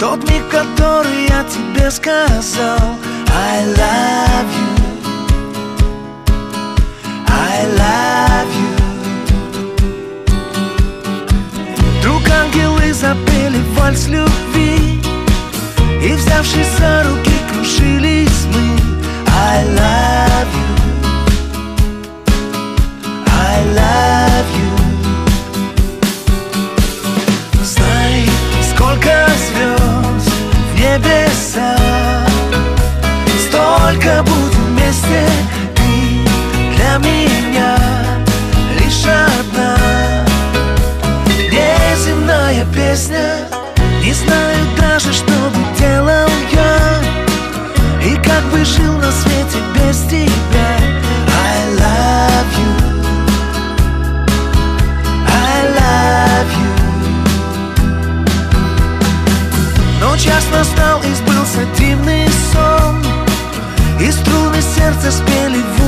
Тот миг, который я тебе сказал I love you, I love you. Вдруг ангелы запели вальс любви, и, взявшись за руки, кружились мы. I love you, I love you. Знай, сколько звезд в небесах, столько будем вместе. Ты для меня лишь одна неземная песня. Не знаю даже, что бы делал я, и как бы жил на свете без тебя. I love you, I love you. Но час настал, и сбылся дивный сон, и струны сердца спели